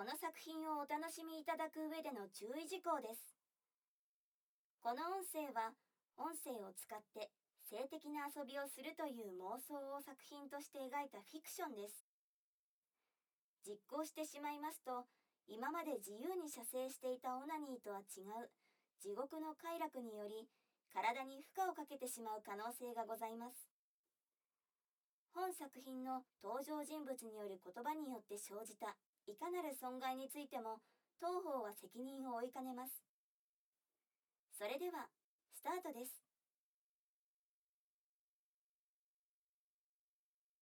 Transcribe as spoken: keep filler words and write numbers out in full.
この作品をお楽しみいただく上での注意事項です。この音声は、音声を使って性的な遊びをするという妄想を作品として描いたフィクションです。実行してしまいますと、今まで自由に射精していたオナニーとは違う地獄の快楽により、体に負荷をかけてしまう可能性がございます。本作品の登場人物による言葉によって生じたいかなる損害についても、当方は責任を負いかねます。それでは、スタートです。